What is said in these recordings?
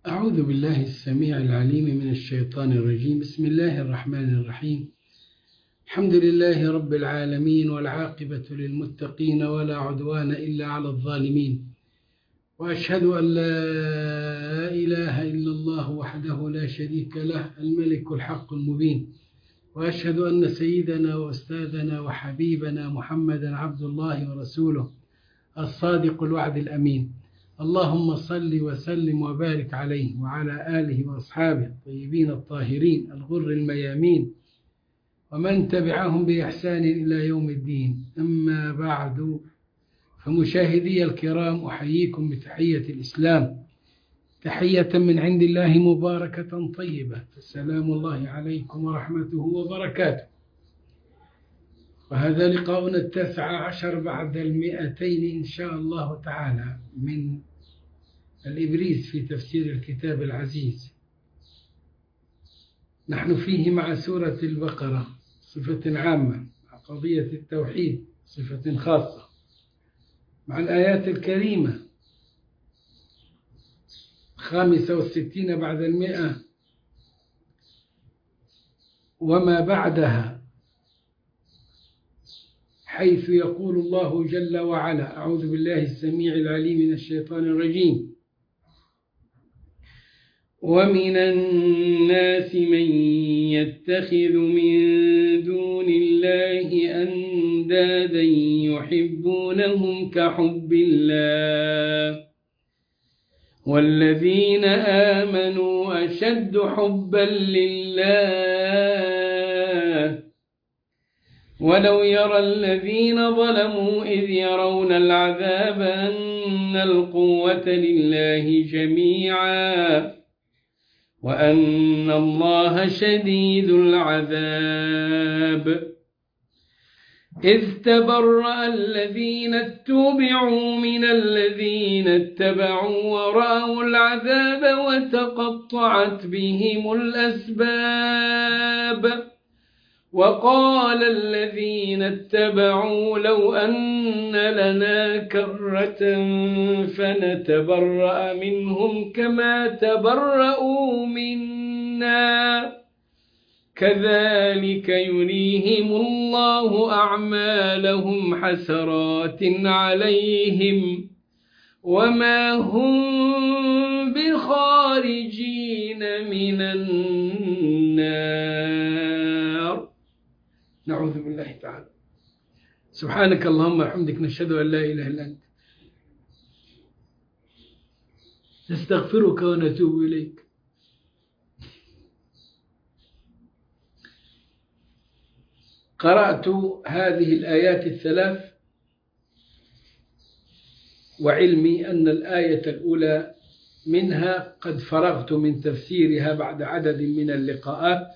أعوذ بالله السميع العليم من الشيطان الرجيم. بسم الله الرحمن الرحيم. الحمد لله رب العالمين، والعاقبة للمتقين، ولا عدوان إلا على الظالمين، وأشهد أن لا إله إلا الله وحده لا شريك له، الملك الحق المبين، وأشهد أن سيدنا وأستاذنا وحبيبنا محمدا عبد الله ورسوله الصادق الوعد الأمين. اللهم صل وسلم وبارك عليه وعلى آله وأصحابه الطيبين الطاهرين الغر الميامين، ومن تبعهم بإحسان إلى يوم الدين. أما بعد، فمشاهدي الكرام، أحييكم بتحية الإسلام، تحية من عند الله مباركة طيبة، فالسلام الله عليكم ورحمته وبركاته. وهذا لقاؤنا 19 بعد 200 إن شاء الله تعالى من الإبريز في تفسير الكتاب العزيز. نحن فيه مع سورة البقرة صفة عامة، مع قضية التوحيد صفة خاصة، مع الآيات الكريمة 65 بعد 100 وما بعدها، حيث يقول الله جل وعلا: أعوذ بالله السميع العليم من الشيطان الرجيم: ومن الناس من يتخذ من دون الله أندادا يحبونهم كحب الله والذين آمنوا أشد حبا لله ولو يرى الذين ظلموا إذ يرون العذاب أن القوة لله جميعا وأن الله شديد العذاب. إذ تبرأ الذين اتبعوا من الذين اتبعوا ورأوا العذاب وتقطعت بهم الأسباب. وقال الذين اتبعوا لو أن لنا كرة فنتبرأ منهم كما تبرأوا منا كذلك يريهم الله أعمالهم حسرات عليهم وما هم بخارجين من النار. نعوذ بالله تعالى. سبحانك اللهم وبحمدك، نشهد أن لا إله إلا أنت، نستغفرك ونتوب إليك. قرأت هذه الآيات الثلاث، وعلمي أن الآية الأولى منها قد فرغت من تفسيرها بعد عدد من اللقاءات،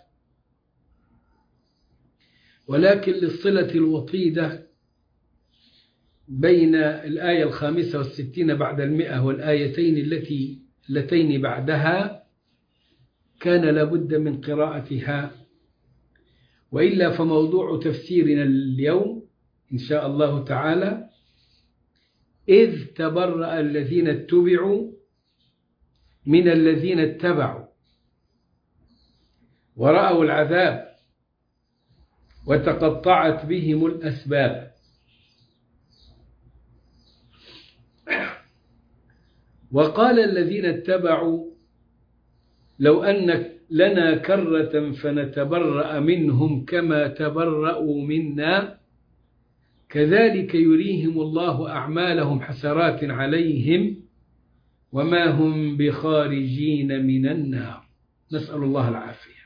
ولكن للصلة الوطيدة بين الآية 65 بعد 100 والآيتين اللتين بعدها كان لابد من قراءتها، وإلا فموضوع تفسيرنا اليوم إن شاء الله تعالى: إذ تبرأ الذين اتبعوا من الذين اتبعوا ورأوا العذاب وتقطعت بهم الأسباب. وقال الذين اتبعوا لو أن لنا كرة فنتبرأ منهم كما تبرأوا منا كذلك يريهم الله أعمالهم حسرات عليهم وما هم بخارجين من النار. نسأل الله العافية.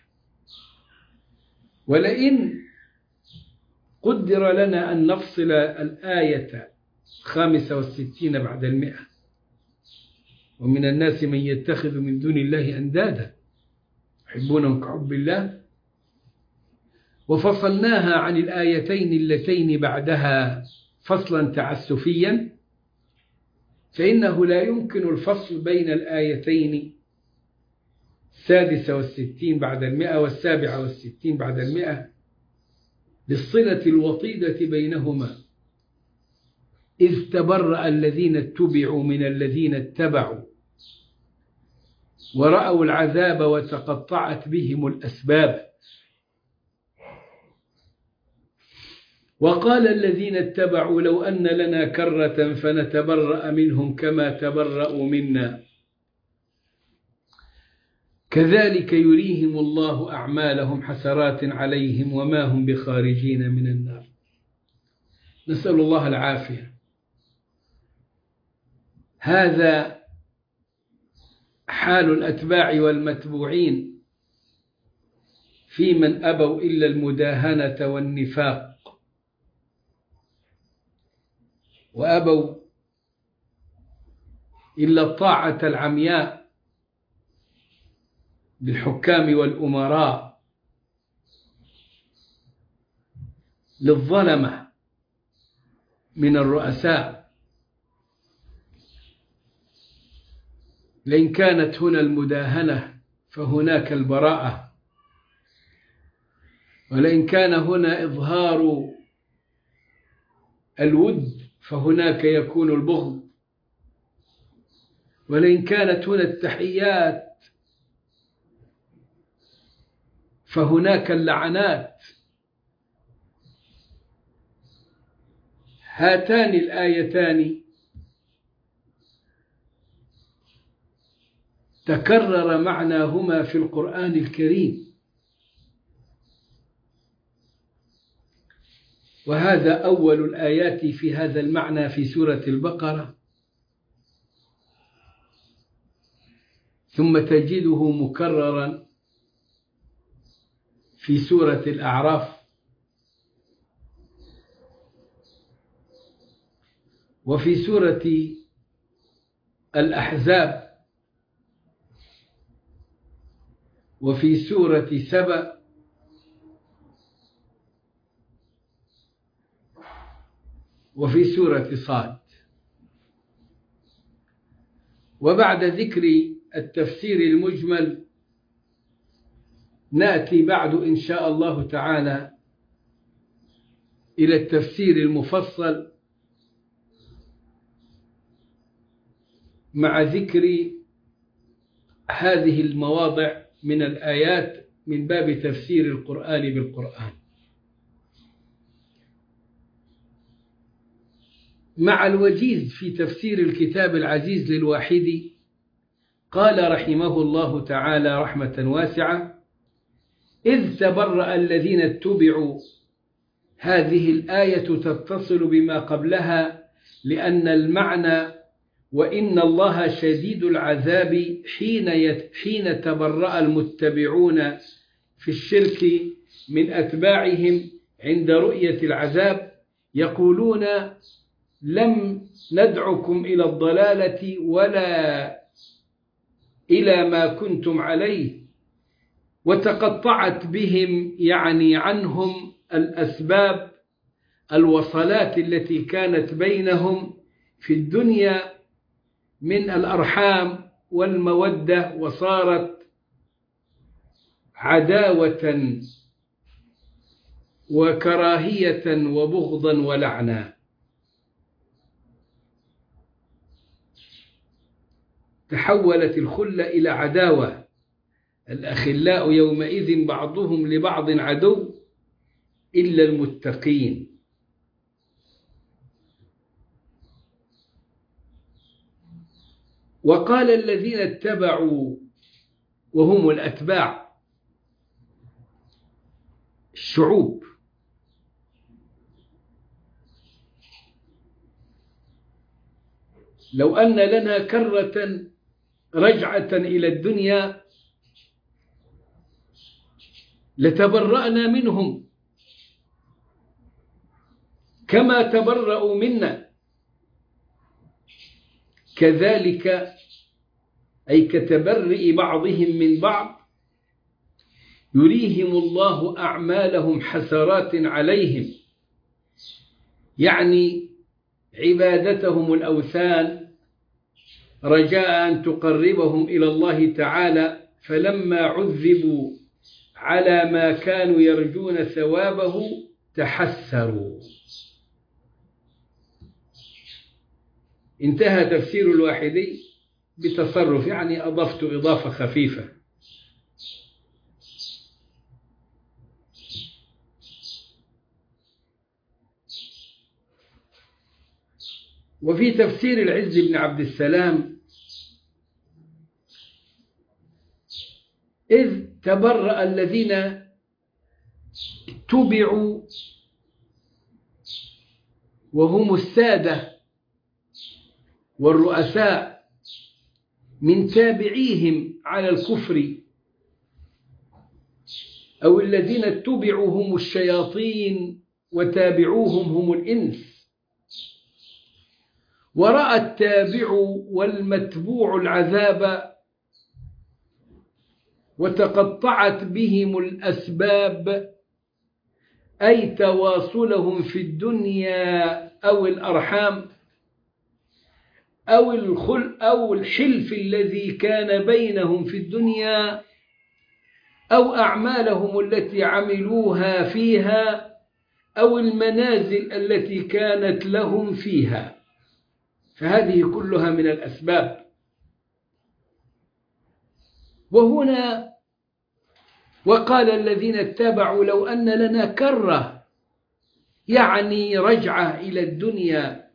ولئن قدر لنا أن نفصل الآية 65 بعد 100 ومن الناس من يتخذ من دون الله أندادا يحبونهم كحب الله، وفصلناها عن الآيتين اللتين بعدها فصلا تعسفيا، فإنه لا يمكن الفصل بين الآيتين 66 بعد 100 و67 بعد 100 للصلة الوطيدة بينهما. إذ تبرأ الذين اتبعوا من الذين اتبعوا ورأوا العذاب وتقطعت بهم الأسباب. وقال الذين اتبعوا لو أن لنا كرة فنتبرأ منهم كما تبرأوا منا كذلك يريهم الله أعمالهم حسرات عليهم وما هم بخارجين من النار. نسأل الله العافية. هذا حال الأتباع والمتبوعين في من أبوا إلا المداهنة والنفاق، وأبوا إلا الطاعة العمياء للحكام والأمراء، للظلمة من الرؤساء. لئن كانت هنا المداهنة فهناك البراءة، ولئن كان هنا إظهار الود فهناك يكون البغض، ولئن كانت هنا التحيات فهناك اللعنات. هاتان الآيتان تكرر معناهما في القرآن الكريم، وهذا أول الآيات في هذا المعنى في سورة البقرة، ثم تجده مكررا في سورة الأعراف، وفي سورة الأحزاب، وفي سورة سبأ، وفي سورة صاد. وبعد ذكر التفسير المجمل نأتي بعد إن شاء الله تعالى إلى التفسير المفصل مع ذكر هذه المواضع من الآيات من باب تفسير القرآن بالقرآن. مع الوجيز في تفسير الكتاب العزيز للواحدي قال رحمه الله تعالى رحمة واسعة: إذ تبرأ الذين اتبعوا. هذه الآية تتصل بما قبلها، لأن المعنى وإن الله شديد العذاب حين تبرأ المتبعون في الشرك من أتباعهم عند رؤية العذاب، يقولون لم ندعكم إلى الضلالة ولا إلى ما كنتم عليه، وتقطعت بهم يعني عنهم الأسباب الوصلات التي كانت بينهم في الدنيا من الأرحام والمودة، وصارت عداوة وكراهية وبغضا ولعنا. تحولت الخلة إلى عداوة، الأخلاء يومئذ بعضهم لبعض عدو إلا المتقين. وقال الذين اتبعوا وهم الأتباع الشعوب، لو أن لنا كرة رجعة إلى الدنيا لتبرأنا منهم كما تبرأوا منا، كذلك أي كتبرئ بعضهم من بعض يريهم الله أعمالهم حسرات عليهم، يعني عبادتهم الأوثان رجاء أن تقربهم إلى الله تعالى، فلما عذبوا على ما كانوا يرجون ثوابه تحسروا. انتهى تفسير الواحدي بتصرف، يعني أضفت إضافة خفيفة. وفي تفسير العز بن عبد السلام: إذ تبرأ الذين اتبعوا وهم السادة والرؤساء من تابعيهم على الكفر، أو الذين اتبعوا هم الشياطين وتابعوهم هم الإنس، ورأى التابع والمتبوع العذاب وتقطعت بهم الأسباب، أي تواصلهم في الدنيا أو الأرحام أو الحلف الذي كان بينهم في الدنيا، أو أعمالهم التي عملوها فيها، أو المنازل التي كانت لهم فيها، فهذه كلها من الأسباب. وهنا وقال الذين اتبعوا لو أن لنا كرة، يعني رجعة إلى الدنيا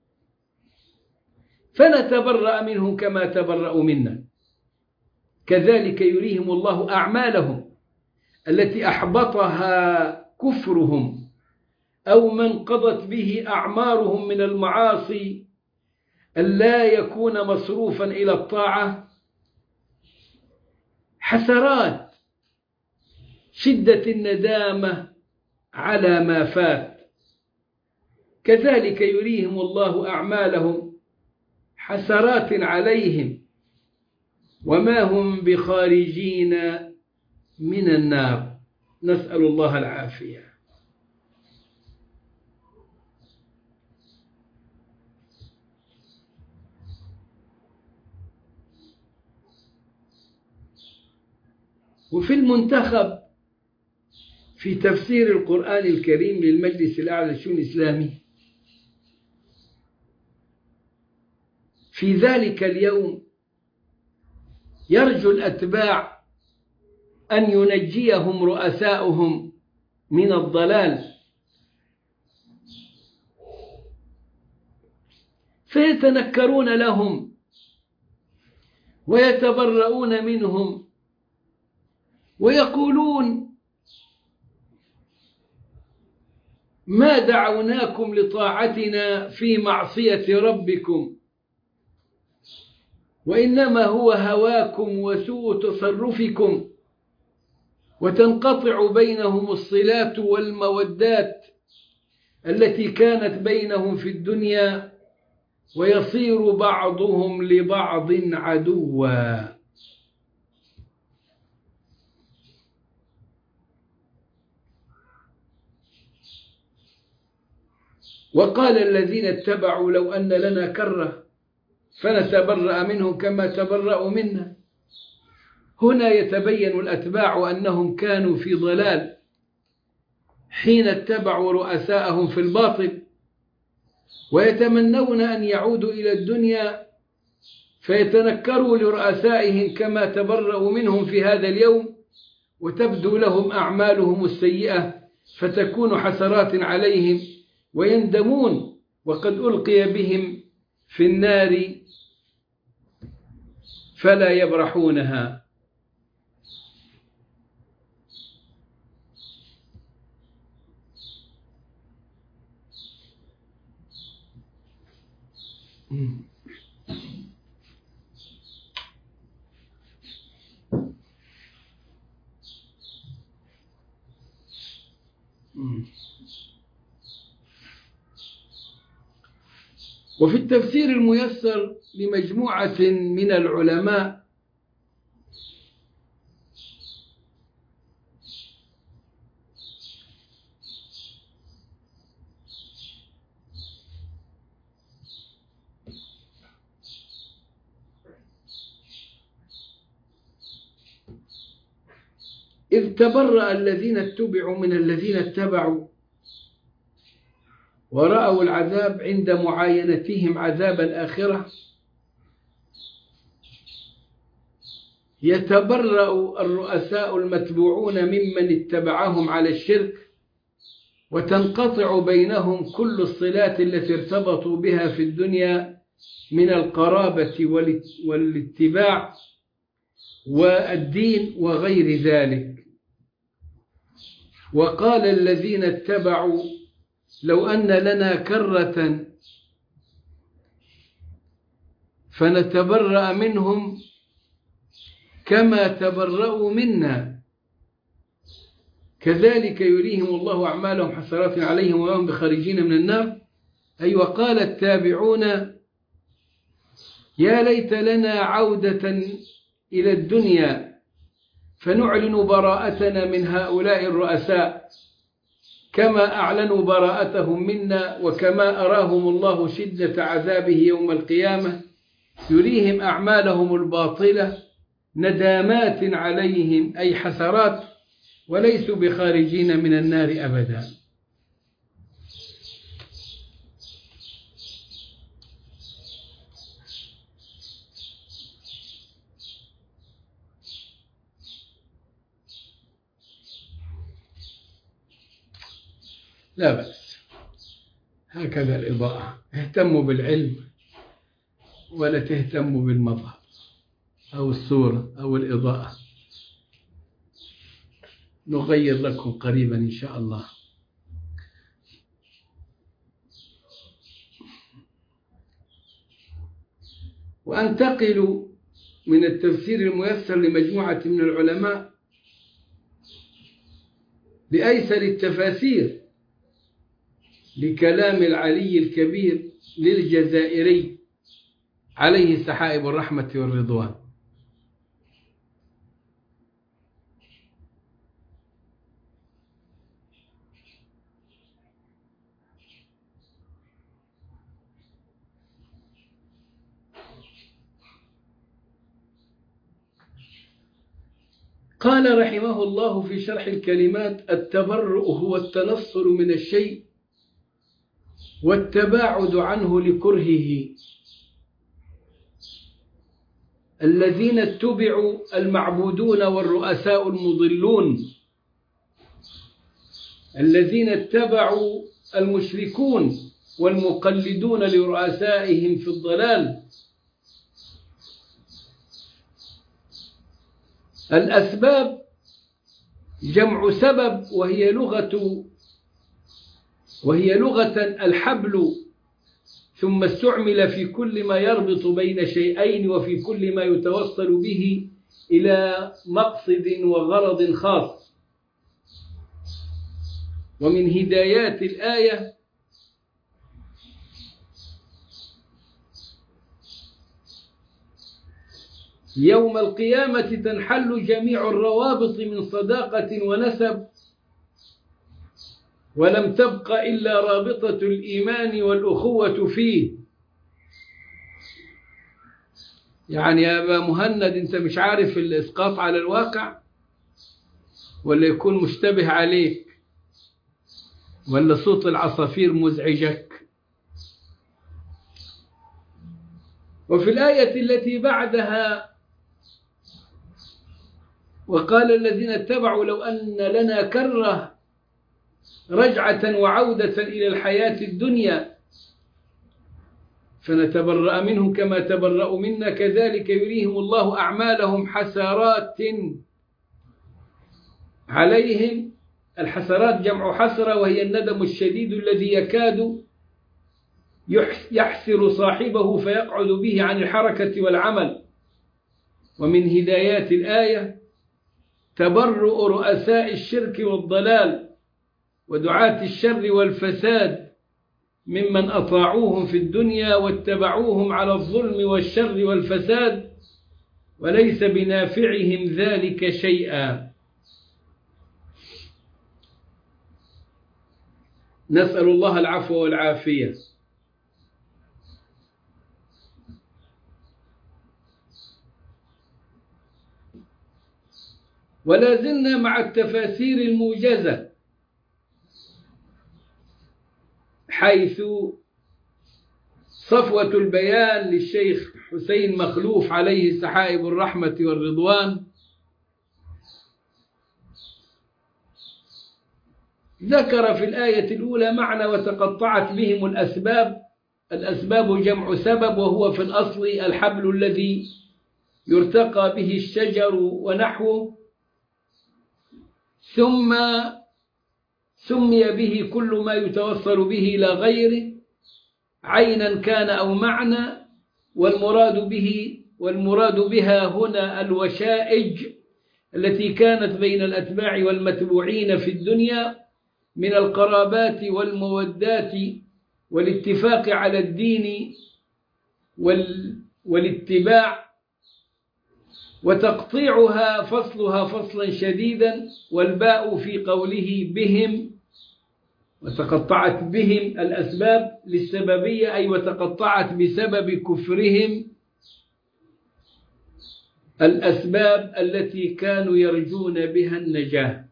فنتبرأ منهم كما تبرأوا منا، كذلك يريهم الله أعمالهم التي أحبطها كفرهم أو من قضت به أعمارهم من المعاصي، ألا يكون مصروفا إلى الطاعة، حسرات شدة الندامة على ما فات، كذلك يريهم الله أعمالهم حسرات عليهم وما هم بخارجين من النار، نسأل الله العافية. وفي المنتخب في تفسير القرآن الكريم للمجلس الأعلى للشؤون الإسلامي: في ذلك اليوم يرجو الأتباع أن ينجيهم رؤساؤهم من الضلال، فيتنكرون لهم ويتبرؤون منهم ويقولون: ما دعوناكم لطاعتنا في معصية ربكم، وإنما هو هواكم وسوء تصرفكم، وتنقطع بينهم الصلات والمودات التي كانت بينهم في الدنيا، ويصير بعضهم لبعض عدوا. وقال الذين اتبعوا لو أن لنا كرة فنتبرأ منهم كما تبرأوا منا. هنا يتبين الأتباع أنهم كانوا في ضلال حين اتبعوا رؤساءهم في الباطل، ويتمنون أن يعودوا إلى الدنيا فيتنكروا لرؤسائهم كما تبرأوا منهم في هذا اليوم، وتبدو لهم أعمالهم السيئة فتكون حسرات عليهم ويندمون وقد ألقي بهم في النار فلا يبرحونها. وفي التفسير الميسر لمجموعة من العلماء إذ تبرأ الذين اتبعوا من الذين اتبعوا ورأوا العذاب عند معاينتهم عذاب الآخرة، يتبرأ الرؤساء المتبوعون ممن اتبعهم على الشرك، وتنقطع بينهم كل الصلات التي ارتبطوا بها في الدنيا من القرابة والاتباع والدين وغير ذلك. وقال الذين اتبعوا لو أن لنا كرة فنتبرأ منهم كما تبرأوا منا كذلك يريهم الله أعمالهم حسرات عليهم وما هم بخارجين من النار. أي وقال التابعون يا ليت لنا عودة إلى الدنيا فنعلن براءتنا من هؤلاء الرؤساء كما أعلنوا براءتهم منا، وكما أراهم الله شدة عذابه يوم القيامة يريهم أعمالهم الباطلة ندامات عليهم أي حسرات، وليسوا بخارجين من النار أبدا. لا بأس، هكذا الإضاءة، اهتموا بالعلم ولا تهتموا بالمظهر أو الصورة أو الإضاءة. نغير لكم قريبا إن شاء الله. وأنتقل من التفسير الميسر لمجموعة من العلماء لأيسر التفاسير لكلام العلي الكبير للجزائري عليه سحائب الرحمة والرضوان. قال رحمه الله في شرح الكلمات: التبرؤ هو التنصل من الشيء والتباعد عنه لكرهه. الذين اتبعوا المعبودون والرؤساء المضلون، الذين اتبعوا المشركون والمقلدون لرؤسائهم في الضلال. الأسباب جمع سبب، وهي لغة الحبل، ثم استعمل في كل ما يربط بين شيئين وفي كل ما يتوصل به إلى مقصد وغرض خاص. ومن هدايات الآية يوم القيامة تنحل جميع الروابط من صداقة ونسب، ولم تبق إلا رابطة الإيمان والأخوة فيه. يعني يا أبا مهند، أنت مش عارف الإسقاط على الواقع، ولا يكون مشتبه عليك، ولا صوت العصافير مزعجك؟ وفي الآية التي بعدها: وقال الذين اتبعوا لو أن لنا كرة رجعة وعودة إلى الحياة الدنيا فنتبرأ منهم كما تبرأوا منا كذلك يريهم الله أعمالهم حسرات عليهم. الحسرات جمع حسرة، وهي الندم الشديد الذي يكاد يحسر صاحبه فيقعد به عن الحركة والعمل. ومن هدايات الآية تبرؤ رؤساء الشرك والضلال ودعاة الشر والفساد ممن أطاعوهم في الدنيا واتبعوهم على الظلم والشر والفساد، وليس بنافعهم ذلك شيئا. نسأل الله العفو والعافية. ولا زلنا مع التفاسير الموجزة، حيث صفوة البيان للشيخ حسين مخلوف عليه سحائب الرحمة والرضوان ذكر في الآية الأولى معنى وتقطعت بهم الأسباب. الأسباب جمع سبب، وهو في الأصل الحبل الذي يرتقى به الشجر ونحوه، ثم سمي به كل ما يتوصل به إلى غيره عينا كان أو معنى، والمراد بها هنا الوشائج التي كانت بين الأتباع والمتبوعين في الدنيا من القرابات والمودات والاتفاق على الدين والاتباع، وتقطيعها فصلها فصلا شديدا. والباء في قوله بهم وتقطعت بهم الأسباب للسببية، أي وتقطعت بسبب كفرهم الأسباب التي كانوا يرجون بها النجاة.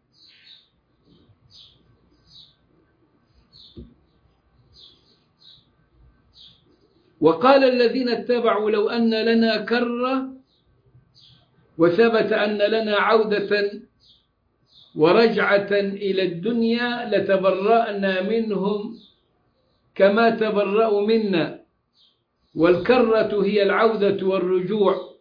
وقال الذين اتبعوا لو أن لنا كرة وثبت أن لنا عودة ورجعة إلى الدنيا لتبرأنا منهم كما تبرأوا منا. والكرة هي العودة والرجوع،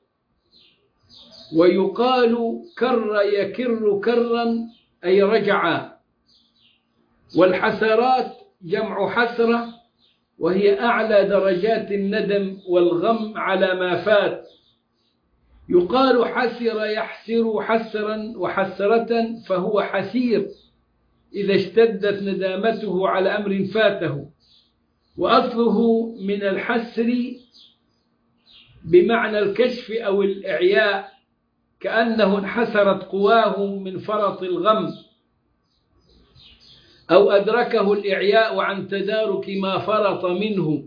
ويقال كر يكر كرا أي رجع. والحسرات جمع حسرة، وهي أعلى درجات الندم والغم على ما فات. يقال حسر يحسر حسرا وحسرة، فهو حسير إذا اشتدت ندامته على أمر فاته. وأصله من الحسر بمعنى الكشف أو الإعياء، كأنه انحسرت قواه من فرط الغم، أو أدركه الإعياء عن تدارك ما فرط منه.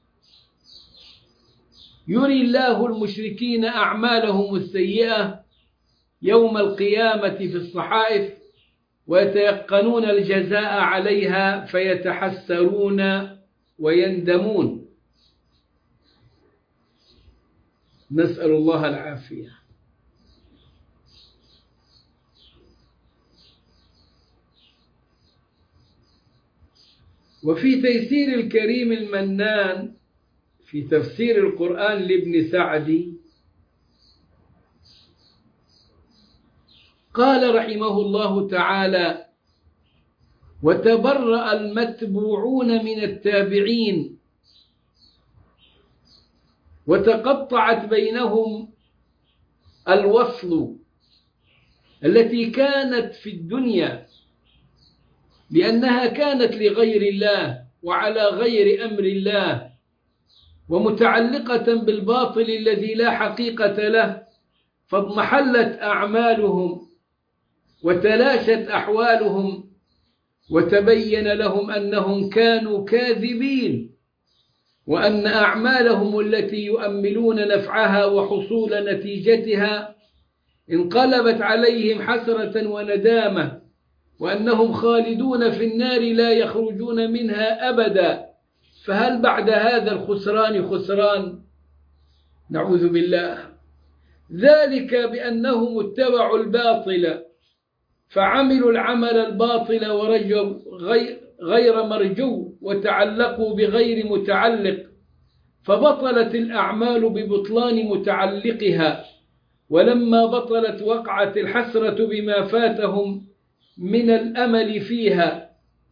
يري الله المشركين أعمالهم السيئة يوم القيامة في الصحائف، ويتيقنون الجزاء عليها فيتحسرون ويندمون. نسأل الله العافية. وفي تيسير الكريم المنان في تفسير القرآن لابن سعدي قال رحمه الله تعالى: وتبرأ المتبوعون من التابعين وتقطعت بينهم الوصل التي كانت في الدنيا، لأنها كانت لغير الله وعلى غير أمر الله، ومتعلقة بالباطل الذي لا حقيقة له، فاضمحلت أعمالهم وتلاشت أحوالهم، وتبين لهم أنهم كانوا كاذبين، وأن أعمالهم التي يؤملون نفعها وحصول نتيجتها انقلبت عليهم حسرة وندامة، وأنهم خالدون في النار لا يخرجون منها أبدا. فهل بعد هذا الخسران خسران؟ نعوذ بالله. ذلك بأنهم اتبعوا الباطل فعملوا العمل الباطل ورجوا غير مرجو، وتعلقوا بغير متعلق، فبطلت الأعمال ببطلان متعلقها. ولما بطلت وقعت الحسرة بما فاتهم من الأمل فيها،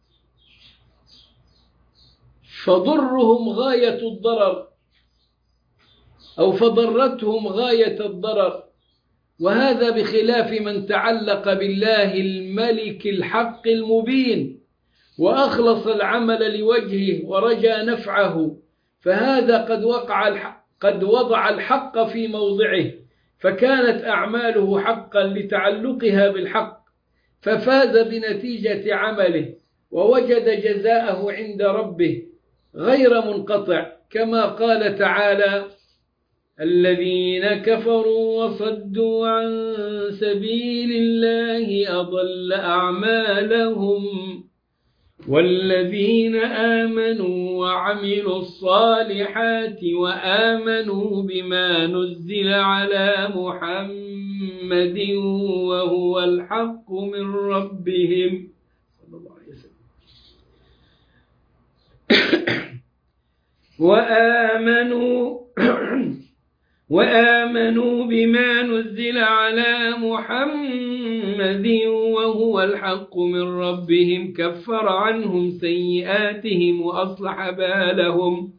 فضرهم غاية الضرر أو فضرتهم غاية الضرر. وهذا بخلاف من تعلق بالله الملك الحق المبين وأخلص العمل لوجهه ورجى نفعه، فهذا قد وضع الحق في موضعه، فكانت أعماله حقا لتعلقها بالحق، ففاز بنتيجة عمله ووجد جزاءه عند ربه غير منقطع، كما قال تعالى: الذين كفروا وصدوا عن سبيل الله أضل أعمالهم والذين آمنوا وعملوا الصالحات وآمنوا بما نزل على محمد وهو الحق من ربهم صلى الله عليه وسلم وآمنوا بما نزل على محمد وهو الحق من ربهم كفر عنهم سيئاتهم وأصلح بالهم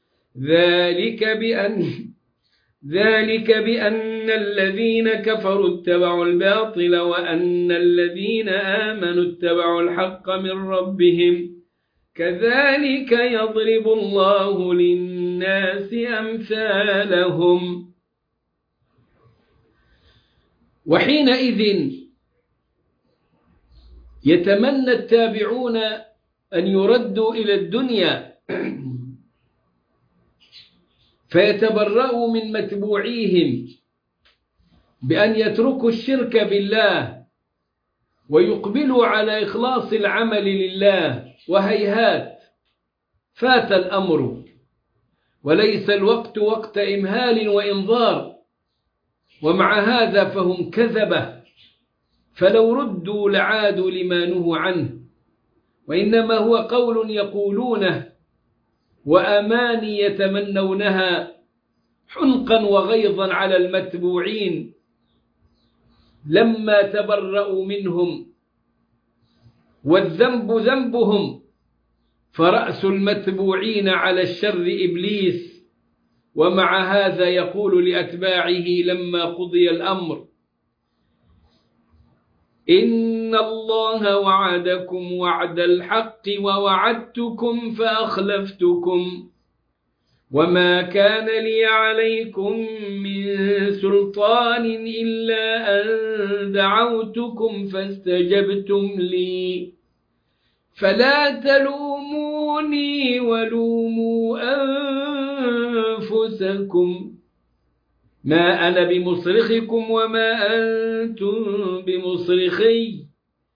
ذلك بأن الذين كفروا اتبعوا الباطل وأن الذين آمنوا اتبعوا الحق من ربهم كذلك يضرب الله للناس أمثالهم. وحينئذ يتمنى التابعون أن يردوا إلى الدنيا فيتبرأوا من متبوعيهم بأن يتركوا الشرك بالله ويقبلوا على إخلاص العمل لله، وهيهات فات الأمر وليس الوقت وقت إمهال وإنظار، ومع هذا فهم كذبة، فلو ردوا لعادوا لما نهوا عنه، وإنما هو قول يقولونه وأماني يتمنونها حنقا وغيظا على المتبوعين لما تبرأوا منهم، والذنب ذنبهم، فرأس المتبوعين على الشر إبليس، ومع هذا يقول لأتباعه لما قضي الأمر: إن الله وعدكم وعد الحق ووعدتكم فأخلفتكم وما كان لي عليكم من سلطان إلا أن دعوتكم فاستجبتم لي فلا تلوموني ولوموا أنفسكم ما أنا بمصرخكم وما أنتم بمصرخي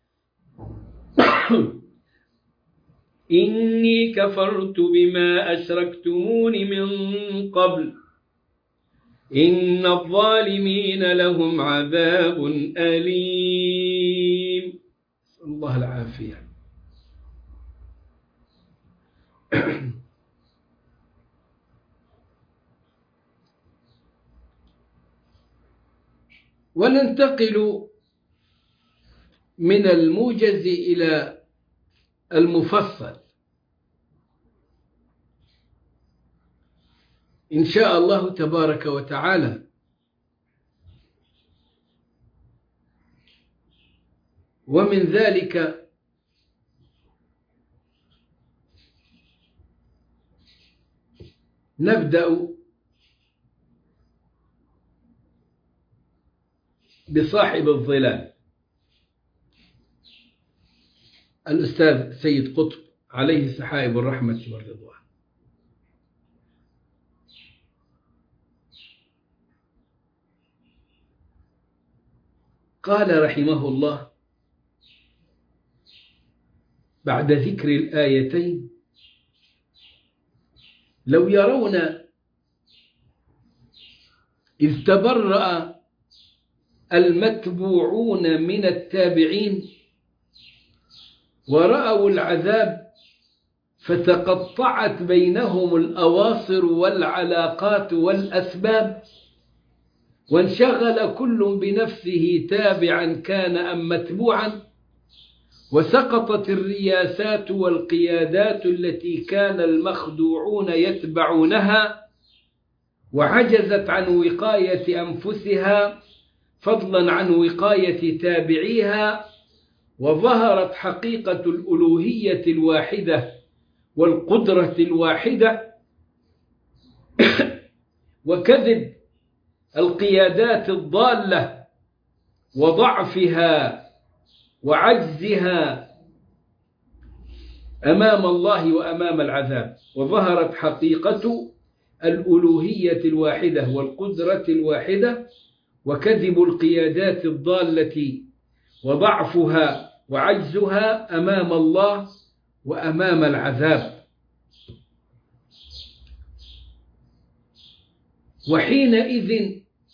إني كفرت بما أشركتمون من قبل إن الظالمين لهم عذاب أليم. نسأل الله العافية. وننتقل من الموجز إلى المفصل إن شاء الله تبارك وتعالى. ومن ذلك نبدأ بصاحب الظلال الأستاذ سيد قطب عليه سحائب الرحمة والرضوان. قال رحمه الله بعد ذكر الآيتين: لو يرون إذ تبرأ المتبوعون من التابعين ورأوا العذاب فتقطعت بينهم الأواصر والعلاقات والأسباب، وانشغل كل بنفسه تابعا كان أم متبوعا، وسقطت الرياسات والقيادات التي كان المخدوعون يتبعونها، وعجزت عن وقاية أنفسها فضلا عن وقاية تابعيها، وظهرت حقيقة الألوهية الواحدة والقدرة الواحدة وكذب القيادات الضالة وضعفها وعجزها أمام الله وأمام العذاب، وظهرت حقيقة الألوهية الواحدة والقدرة الواحدة وكذب القيادات الضالة وضعفها وعجزها أمام الله وأمام العذاب. وحينئذ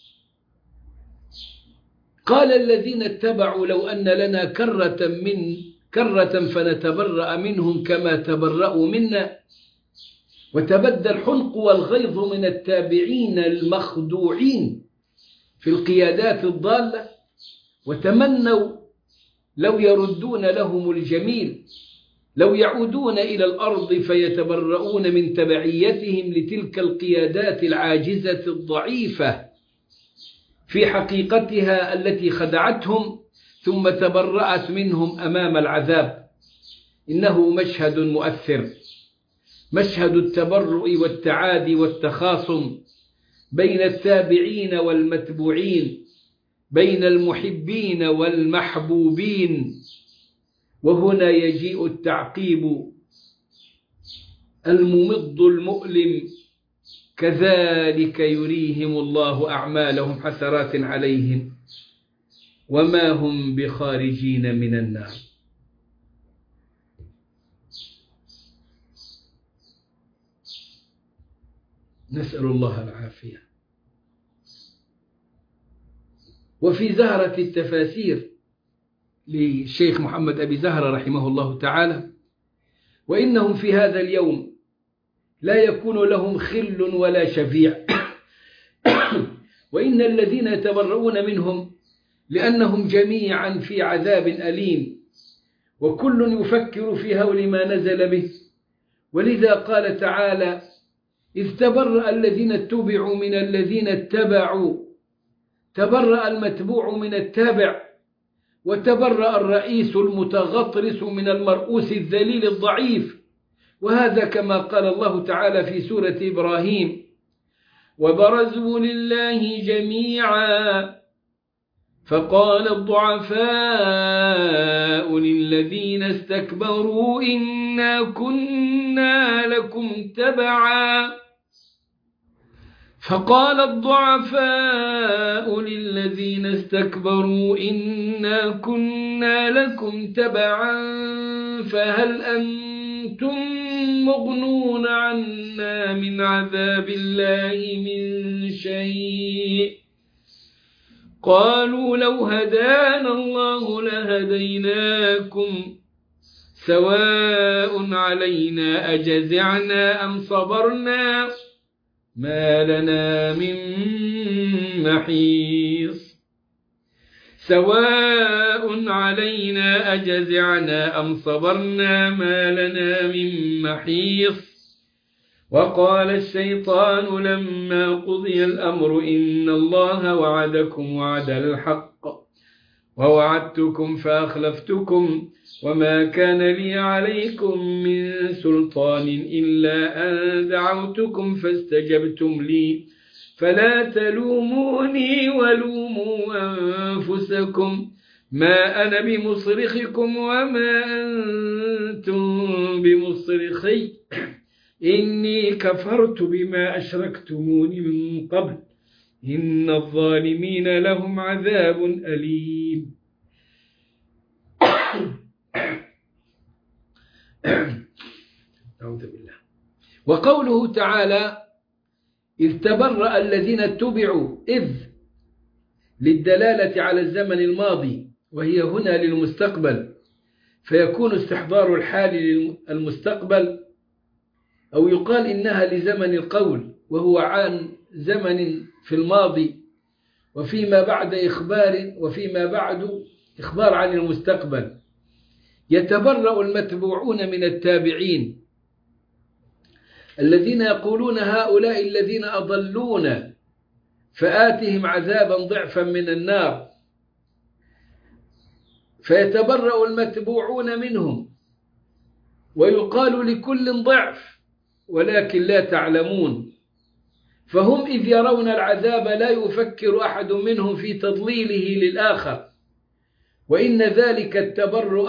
قال الذين اتبعوا لو أن لنا كرة فنتبرأ منهم كما تبرأوا منا. وتبدى الحنق والغيظ من التابعين المخدوعين في القيادات الضالة، وتمنوا لو يردون لهم الجميل، لو يعودون إلى الأرض فيتبرؤون من تبعيتهم لتلك القيادات العاجزة الضعيفة في حقيقتها التي خدعتهم ثم تبرأت منهم أمام العذاب. إنه مشهد مؤثر، مشهد التبرؤ والتعادي والتخاصم بين التابعين والمتبوعين، بين المحبين والمحبوبين. وهنا يجيء التعقيب الممض المؤلم: كذلك يريهم الله أعمالهم حسرات عليهم وما هم بخارجين من النار. نسأل الله العافية. وفي زهرة التفاسير للشيخ محمد أبي زهرة رحمه الله تعالى: وإنهم في هذا اليوم لا يكون لهم خل ولا شفيع وإن الذين يتبرؤون منهم لأنهم جميعا في عذاب أليم، وكل يفكر في هول ما نزل به. ولذا قال تعالى: إذ تبرأ الذين اتبعوا من الذين اتبعوا. تبرأ المتبوع من التابع، وتبرأ الرئيس المتغطرس من المرؤوس الذليل الضعيف. وهذا كما قال الله تعالى في سورة إبراهيم: وبرزوا لله جميعا فقال الضعفاء للذين استكبروا إنا كنا لكم تبعا. فقال الضعفاء للذين استكبروا إنا كنا لكم تبعا فهل أنتم مغنون عنا من عذاب الله من شيء؟ قالوا لو هدانا الله لهديناكم سواء علينا أجزعنا أم صبرنا ما لنا من محيص. سواء علينا أجزعنا أم صبرنا ما لنا من محيص. وقال الشيطان لما قضي الأمر إن الله وعدكم وعد الحق ووعدتكم فأخلفتكم وما كان لي عليكم من سلطان إلا أن دعوتكم فاستجبتم لي فلا تلوموني ولوموا أنفسكم ما أنا بمصرخكم وما أنتم بمصرخي إني كفرت بما أشركتمون من قبل إن الظالمين لهم عذاب أليم. أعوذ بالله. وقوله تعالى: إذ تبرأ الذين اتبعوا، إذ للدلالة على الزمن الماضي وهي هنا للمستقبل، فيكون استحضار الحال للمستقبل، أو يقال إنها لزمن القول وهو عن زمن في الماضي، وفيما بعد إخبار عن المستقبل. يتبرأ المتبوعون من التابعين الذين يقولون هؤلاء الذين أضلونا فآتهم عذابا ضعفا من النار، فيتبرأ المتبوعون منهم ويقال لكل ضعف ولكن لا تعلمون. فهم إذ يرون العذاب لا يفكر أحد منهم في تضليله للآخر، وإن ذلك التبرؤ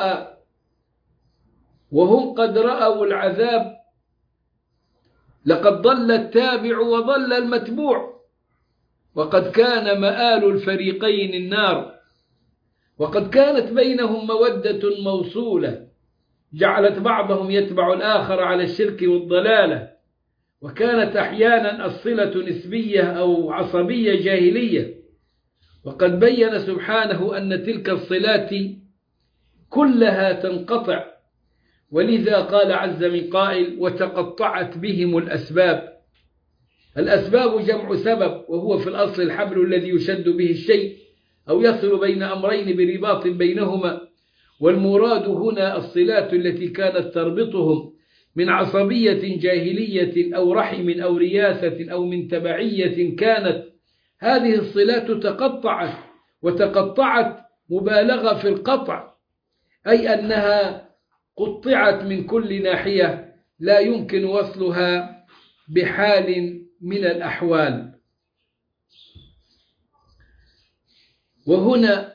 وهم قد رأوا العذاب لقد ضل التابع وضل المتبوع، وقد كان مآل الفريقين النار، وقد كانت بينهم مودة موصولة جعلت بعضهم يتبع الآخر على الشرك والضلالة، وكانت أحيانا الصلة نسبية أو عصبية جاهلية. وقد بين سبحانه أن تلك الصلات كلها تنقطع، ولذا قال عز من قائل: وتقطعت بهم الأسباب. الأسباب جمع سبب، وهو في الأصل الحبل الذي يشد به الشيء أو يصل بين أمرين برباط بينهما، والمراد هنا الصلات التي كانت تربطهم من عصبية جاهلية أو رحم أو رياسة أو من تبعية كانت. هذه الصلات تقطعت، وتقطعت مبالغة في القطع، أي أنها قطعت من كل ناحية لا يمكن وصلها بحال من الأحوال. وهنا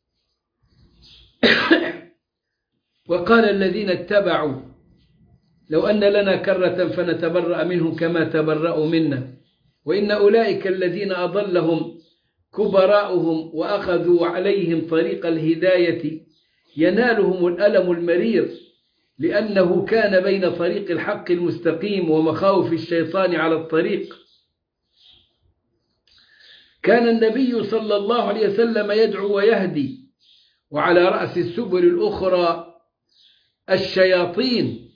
وقال الذين اتبعوا لو أن لنا كرة فنتبرأ منهم كما تبرأوا منا، وإن أولئك الذين أضلهم كبراؤهم وأخذوا عليهم طريق الهداية ينالهم الألم المرير، لأنه كان بين طريق الحق المستقيم ومخاوف الشيطان على الطريق. كان النبي صلى الله عليه وسلم يدعو ويهدي، وعلى رأس السبل الأخرى الشياطين،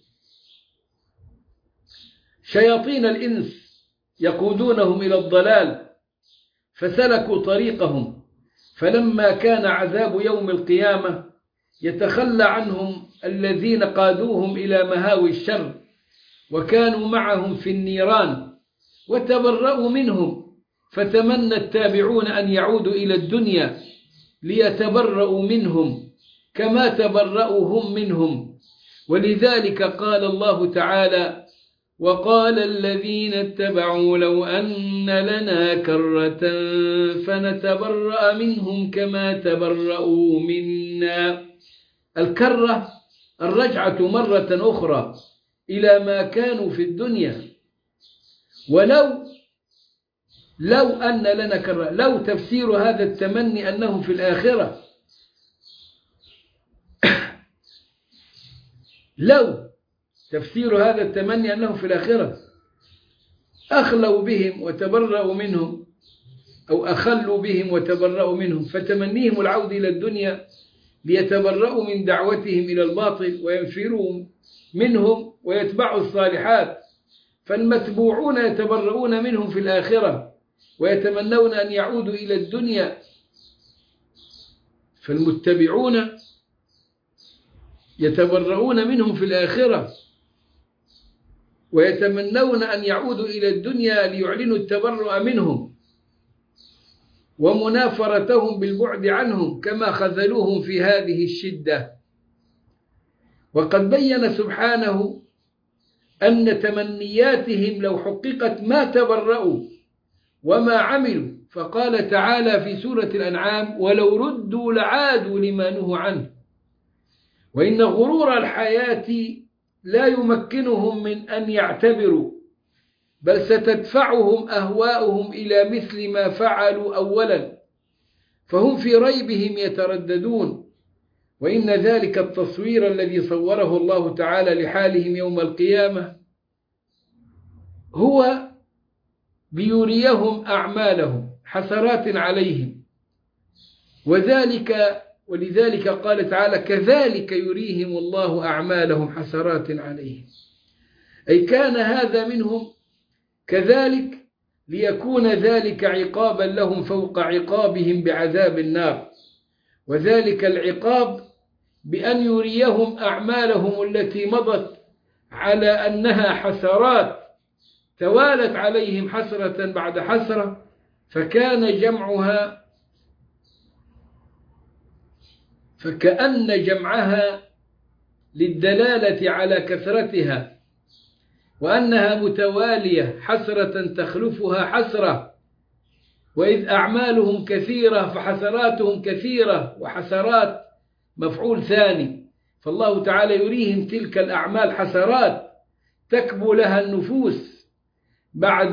شياطين الإنس يقودونهم إلى الضلال، فسلكوا طريقهم. فلما كان عذاب يوم القيامة يتخلى عنهم الذين قادوهم إلى مهاوي الشر وكانوا معهم في النيران، وتبرأوا منهم، فتمنى التابعون أن يعودوا إلى الدنيا ليتبرأوا منهم كما تبرأوا هم منهم. ولذلك قال الله تعالى: وقال الذين اتبعوا لو أن لنا كرة فنتبرأ منهم كما تبرأوا منا. الكرة الرجعة مرة أخرى إلى ما كانوا في الدنيا. لو أن لنا كرة، لو تفسير هذا التمني أنهم في الآخرة، لو تفسير هذا التمني أنهم في الآخرة أخلوا بهم وتبرأوا منهم، أو أخلوا بهم وتبرأوا منهم، فتمنيهم العودة إلى الدنيا ليتبرأوا من دعوتهم إلى الباطل وينفروا منهم ويتبعوا الصالحات. فالمتبوعون يتبرؤون منهم في الآخرة ويتمنون أن يعودوا إلى الدنيا، فالمتبعون يتبرؤون منهم في الآخرة ويتمنون أن يعودوا إلى الدنيا ليعلنوا التبرؤ منهم ومنافرتهم بالبعد عنهم كما خذلوهم في هذه الشدة. وقد بين سبحانه أن تمنياتهم لو حققت ما تبرؤوا وما عملوا، فقال تعالى في سورة الأنعام: ولو ردوا لعادوا لما نهوا عنه. وإن غرور الحياة لا يمكنهم من أن يعتبروا، بل ستدفعهم أهواؤهم إلى مثل ما فعلوا أولا، فهم في ريبهم يترددون. وإن ذلك التصوير الذي صوره الله تعالى لحالهم يوم القيامة هو ليريهم أعمالهم حسرات عليهم، ولذلك قال تعالى: كذلك يريهم الله أعمالهم حسرات عليهم، أي كان هذا منهم كذلك ليكون ذلك عقابا لهم فوق عقابهم بعذاب النار. وذلك العقاب بأن يريهم أعمالهم التي مضت على أنها حسرات توالت عليهم حسرة بعد حسرة، فكأن جمعها للدلالة على كثرتها وأنها متوالية حسرة تخلفها حسرة. وإذ أعمالهم كثيرة فحسراتهم كثيرة، وحسرات مفعول ثاني، فالله تعالى يريهم تلك الأعمال حسرات تكبو لها النفوس بعد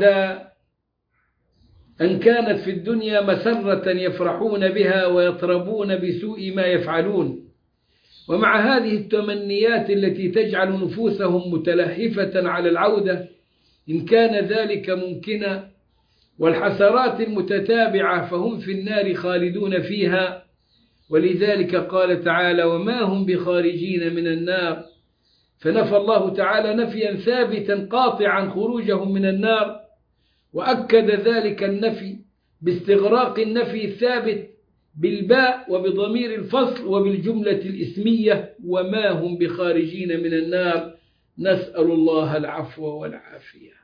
أن كانت في الدنيا مسرة يفرحون بها ويطربون بسوء ما يفعلون. ومع هذه التمنيات التي تجعل نفوسهم متلهفة على العودة إن كان ذلك ممكنا، والحسرات المتتابعة، فهم في النار خالدون فيها. ولذلك قال تعالى: وما هم بخارجين من النار. فنفى الله تعالى نفيا ثابتا قاطعا خروجهم من النار، وأكد ذلك النفي باستغراق النفي الثابت بالباء وبضمير الفصل وبالجملة الإسمية: وما هم بخارجين من النار. نسأل الله العفو والعافية.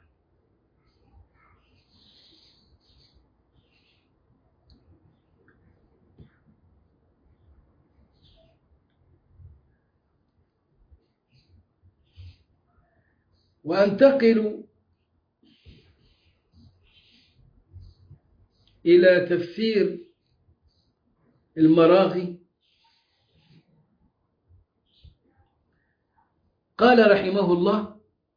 وأنتقل إلى تفسير المراغي. قال رحمه الله: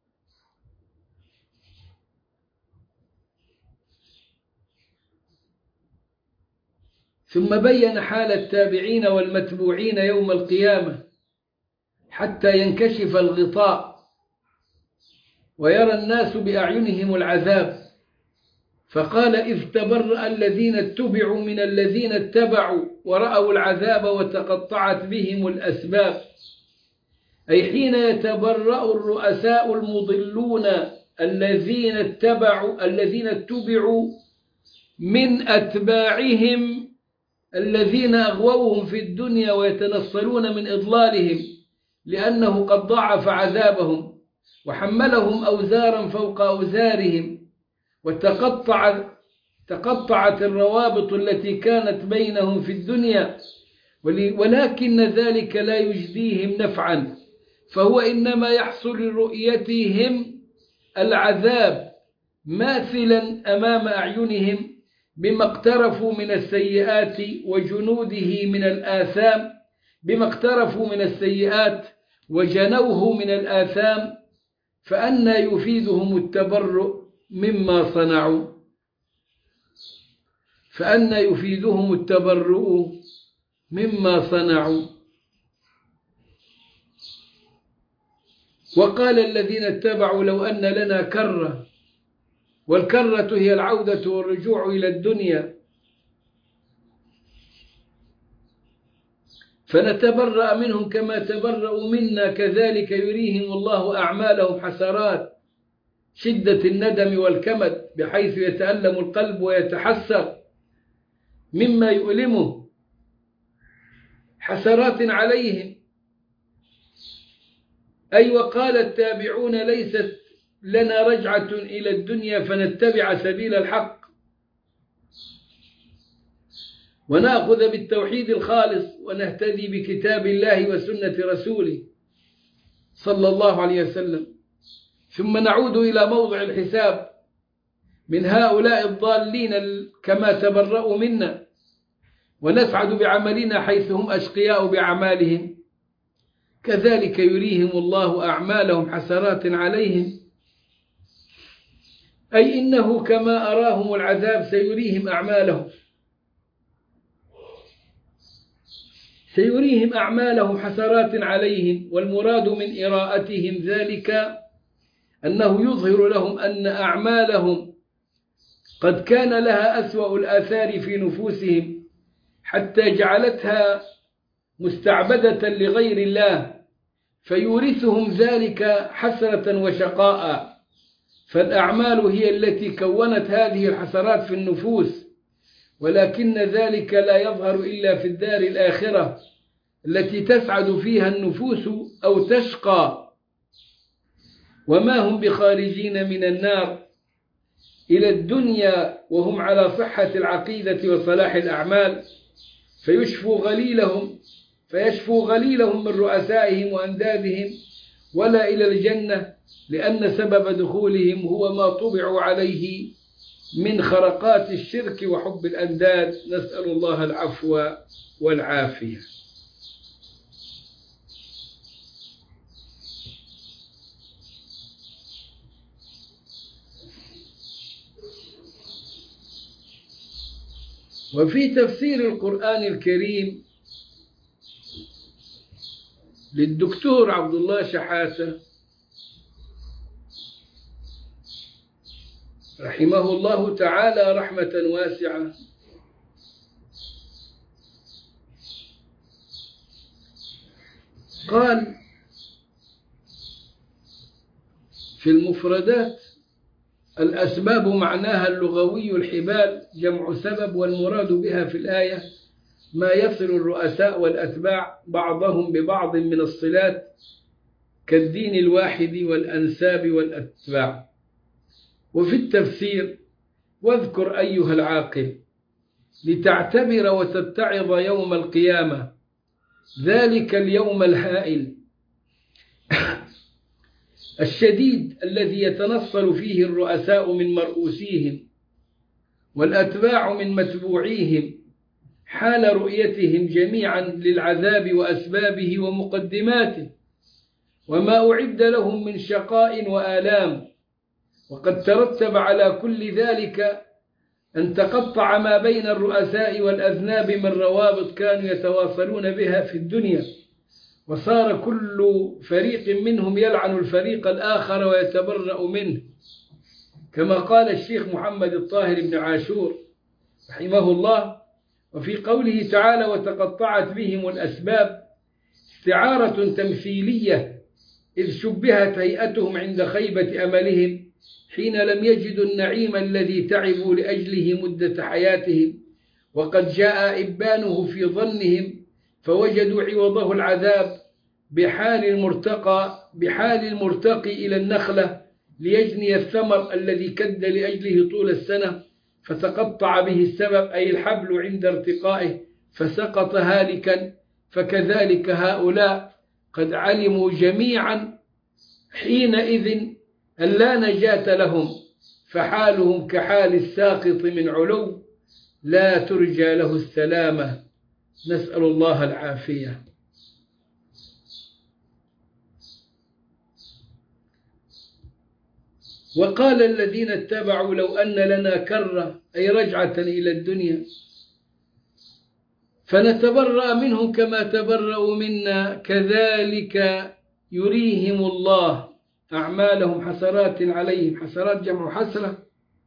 ثم بين حال التابعين والمتبوعين يوم القيامة حتى ينكشف الغطاء ويرى الناس بأعينهم العذاب، فقال: إذ تبرأ الذين اتبعوا من الذين اتبعوا ورأوا العذاب وتقطعت بهم الأسباب. أي حين يتبرأ الرؤساء المضلون الذين اتبعوا من أتباعهم الذين أغووهم في الدنيا ويتنصلون من إضلالهم، لأنه قد ضاعف عذابهم وحملهم أوزارا فوق أوزارهم، وتقطعت الروابط التي كانت بينهم في الدنيا، ولكن ذلك لا يجديهم نفعا، فهو إنما يحصل لرؤيتهم العذاب ماثلا أمام أعينهم بما اقترفوا من السيئات وجنوده من الآثام، بما اقترفوا من السيئات وجنوه من الآثام، فأنى يفيدهم التبرؤ مما صنعوا، فأنى يفيدهم التبرؤ مما صنعوا. وقال الذين اتبعوا: لو أن لنا كرة، والكرة هي العودة والرجوع إلى الدنيا، فنتبرأ منهم كما تبرأوا منا، كذلك يريهم الله أعمالهم حسرات، شدة الندم والكمد بحيث يتألم القلب ويتحسر مما يؤلمه، حسرات عليهم. أي وقال التابعون: ليست لنا رجعة إلى الدنيا فنتبع سبيل الحق ونأخذ بالتوحيد الخالص ونهتدي بكتاب الله وسنة رسوله صلى الله عليه وسلم، ثم نعود إلى موضع الحساب من هؤلاء الضالين كما تبرأوا منا، ونسعد بعملنا حيث هم أشقياء بأعمالهم، كذلك يريهم الله أعمالهم حسرات عليهم. أي إنه كما أراهم العذاب سيريهم أعمالهم حسرات عليهم. والمراد من إراءتهم ذلك أنه يظهر لهم أن أعمالهم قد كان لها أسوأ الآثار في نفوسهم حتى جعلتها مستعبدة لغير الله، فيورثهم ذلك حسرة وشقاء. فالأعمال هي التي كونت هذه الحسرات في النفوس، ولكن ذلك لا يظهر إلا في الدار الآخرة التي تسعد فيها النفوس أو تشقى. وما هم بخارجين من النار إلى الدنيا وهم على صحة العقيدة وصلاح الأعمال، فيشفوا غليلهم من رؤسائهم وأندادهم، ولا إلى الجنة، لأن سبب دخولهم هو ما طبعوا عليه من خرقات الشرك وحب الأنداد. نسأل الله العفو والعافية. وفي تفسير القرآن الكريم للدكتور عبد الله شحاتة رحمه الله تعالى رحمة واسعة، قال في المفردات: الأسباب معناها اللغوي الحبال جمع سبب، والمراد بها في الآية ما يصل الرؤساء والأتباع بعضهم ببعض من الصلات كالدين الواحد والأنساب والأتباع. وفي التفسير: واذكر أيها العاقل لتعتبر وتتعظ يوم القيامة، ذلك اليوم الهائل الشديد الذي يتنصل فيه الرؤساء من مرؤوسيهم والأتباع من متبوعيهم حال رؤيتهم جميعا للعذاب وأسبابه ومقدماته وما أعد لهم من شقاء وآلام. وقد ترتب على كل ذلك أن تقطع ما بين الرؤساء والأذناب من روابط كانوا يتواصلون بها في الدنيا، وصار كل فريق منهم يلعن الفريق الآخر ويتبرأ منه، كما قال الشيخ محمد الطاهر بن عاشور رحمه الله. وفي قوله تعالى: وتقطعت بهم الأسباب، استعارة تمثيلية، إذ شبهت هيئتهم عند خيبة أملهم حين لم يجدوا النعيم الذي تعبوا لأجله مدة حياتهم، وقد جاء إبانه في ظنهم فوجدوا عوضه العذاب بحال المرتقي إلى النخلة ليجني الثمر الذي كد لأجله طول السنة، فتقطع به السبب أي الحبل عند ارتقائه فسقط هالكا. فكذلك هؤلاء قد علموا جميعا حينئذ أن لا نجاة لهم، فحالهم كحال الساقط من علو لا ترجى له السلامة، نسأل الله العافية. وقال الذين اتبعوا: لو أن لنا كرة، أي رجعة إلى الدنيا، فنتبرأ منهم كما تبرأوا منا كذلك يريهم الله أعمالهم حسرات عليهم. حسرات جمع حسرة،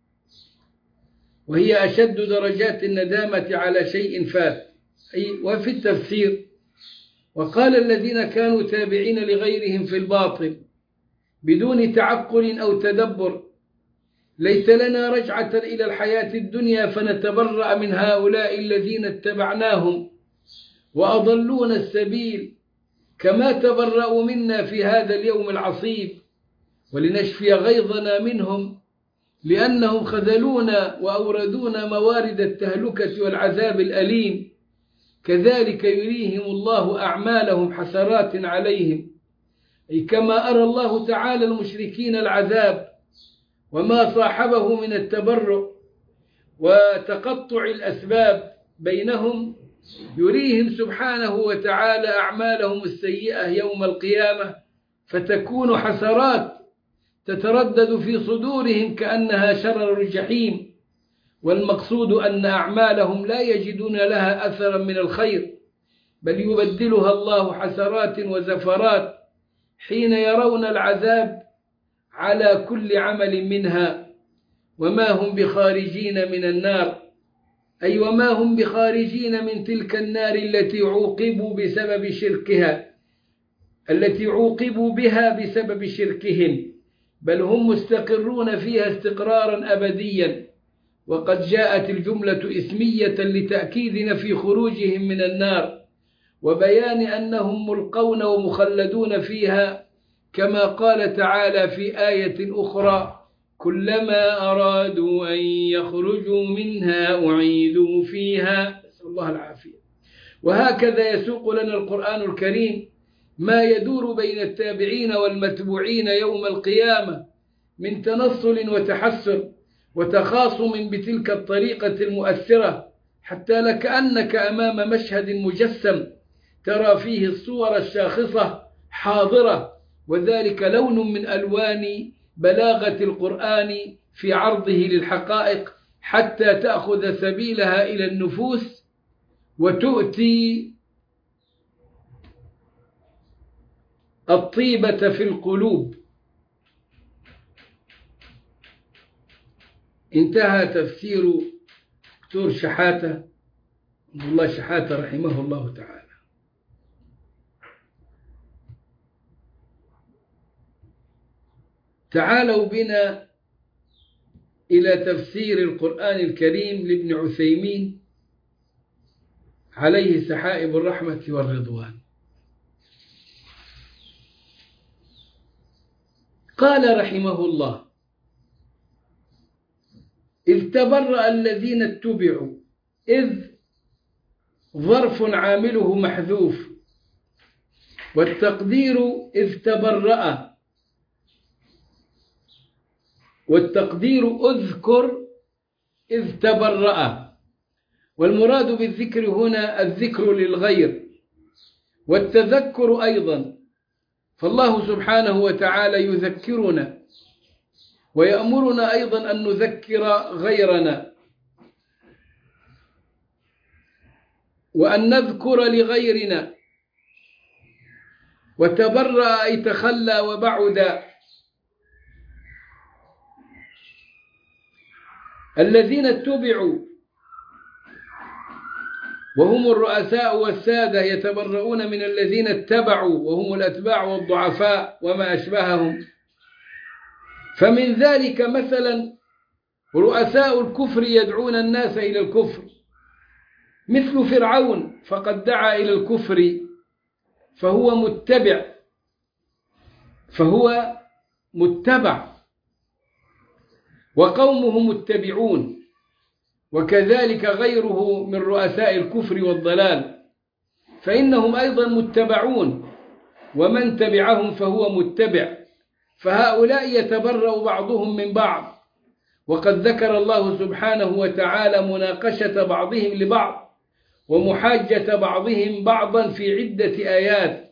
وهي أشد درجات الندامة على شيء فات. وفي التفسير: وقال الذين كانوا تابعين لغيرهم في الباطل بدون تعقل أو تدبر: ليت لنا رجعة إلى الحياة الدنيا فنتبرأ من هؤلاء الذين اتبعناهم وأضلون السبيل كما تبرأوا منا في هذا اليوم العصيب، ولنشفي غيظنا منهم لأنهم خذلونا وأوردونا موارد التهلكة والعذاب الأليم. كذلك يريهم الله أعمالهم حسرات عليهم، أي كما أرى الله تعالى المشركين العذاب وما صاحبه من التبرؤ وتقطع الأسباب بينهم، يريهم سبحانه وتعالى أعمالهم السيئة يوم القيامة، فتكون حسرات تتردد في صدورهم كأنها شرر الجحيم. والمقصود أن أعمالهم لا يجدون لها أثرا من الخير، بل يبدلها الله حسرات وزفرات حين يرون العذاب على كل عمل منها، وما هم بخارجين من النار، أي وما هم بخارجين من تلك النار التي عوقبوا بها بسبب شركهم، بل هم مستقرون فيها استقرارا أبديا. وقد جاءت الجملة اسمية لتأكيد نفي خروجهم من النار وبيان أنهم ملقون ومخلدون فيها، كما قال تعالى في آية أخرى: كلما أرادوا أن يخرجوا منها أعيدوا فيها، نسأل الله العافية. وهكذا يسوق لنا القرآن الكريم ما يدور بين التابعين والمتبوعين يوم القيامة من تنصل وتحسر وتخاصم بتلك الطريقة المؤثرة، حتى لكأنك أمام مشهد مجسم ترى فيه الصور الشاخصة حاضرة، وذلك لون من ألوان بلاغة القرآن في عرضه للحقائق حتى تأخذ سبيلها إلى النفوس وتؤتي الطيبة في القلوب. انتهى تفسير دكتور شحاتة عبد الله شحاتة رحمه الله تعالى. تعالوا بنا إلى تفسير القرآن الكريم لابن عثيمين عليه سحائب الرحمة والرضوان. قال رحمه الله: إذ تبرأ الذين اتبعوا، إذ ظرف عامله محذوف، والتقدير إذ تبرأ، والتقدير أذكر إذ تبرأ، والمراد بالذكر هنا الذكر للغير والتذكر أيضا، فالله سبحانه وتعالى يذكرنا ويأمرنا أيضا أن نذكر غيرنا وأن نذكر لغيرنا. وتبرأ أي تخلى وبعد. الذين اتبعوا وهم الرؤساء والسادة يتبرؤون من الذين اتبعوا وهم الأتباع والضعفاء وما أشبههم. فمن ذلك مثلا رؤساء الكفر يدعون الناس إلى الكفر، مثل فرعون فقد دعا إلى الكفر فهو متبع وقومه متبعون، وكذلك غيره من رؤساء الكفر والضلال فإنهم أيضا متبعون، ومن تبعهم فهو متبع، فهؤلاء يتبرأ بعضهم من بعض. وقد ذكر الله سبحانه وتعالى مناقشة بعضهم لبعض ومحاجة بعضهم بعضا في عدة آيات.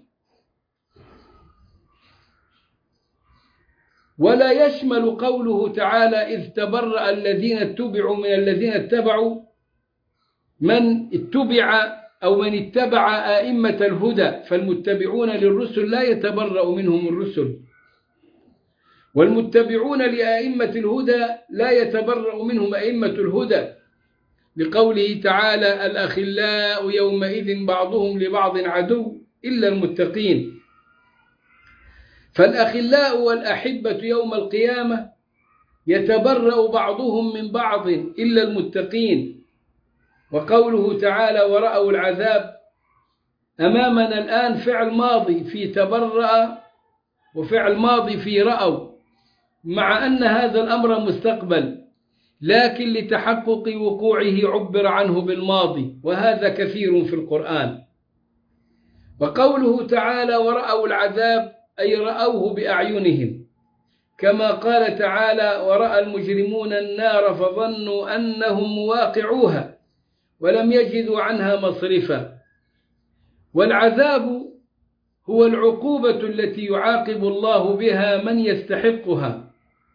ولا يشمل قوله تعالى إذ تبرأ الذين اتبعوا من الذين اتبعوا من اتبع أو من اتبع آئمة الهدى، فالمتبعون للرسل لا يتبرأ منهم الرسل، والمتبعون لآئمة الهدى لا يتبرأ منهم أئمة الهدى، لقوله تعالى الأخلاء يومئذ بعضهم لبعض عدو إلا المتقين. فالأخلاء والأحبة يوم القيامة يتبرأ بعضهم من بعض إلا المتقين. وقوله تعالى ورأوا العذاب أمامنا الآن فعل ماضي في تبرأ وفعل ماضي في رأوا، مع أن هذا الأمر مستقبل، لكن لتحقق وقوعه عبر عنه بالماضي، وهذا كثير في القرآن. وقوله تعالى ورأوا العذاب أي رأوه بأعينهم، كما قال تعالى ورأى المجرمون النار فظنوا أنهم مواقعوها ولم يجدوا عنها مصرفا. والعذاب هو العقوبة التي يعاقب الله بها من يستحقها.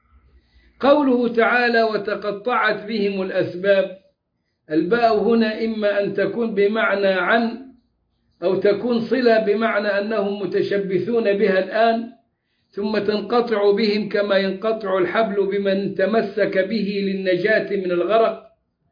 قوله تعالى وتقطعت بهم الأسباب، الباء هنا إما أن تكون بمعنى عن أو تكون صلة بمعنى أنهم متشبثون بها الآن ثم تنقطع بهم كما ينقطع الحبل بمن تمسك به للنجاة من الغرق.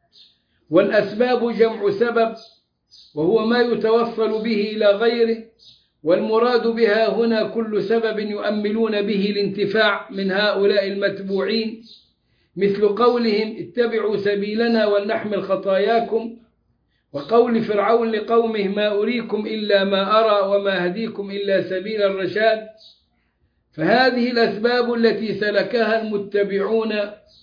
والأسباب جمع سبب وهو ما يتوصل به إلى غيره، والمراد بها هنا كل سبب يؤملون به الانتفاع من هؤلاء المتبوعين، مثل قولهم اتبعوا سبيلنا ولنحمل خطاياكم، وقول فرعون لقومه ما أريكم إلا ما أرى وما هديكم إلا سبيل الرشاد. فهذه الأسباب التي سلكها المتبعون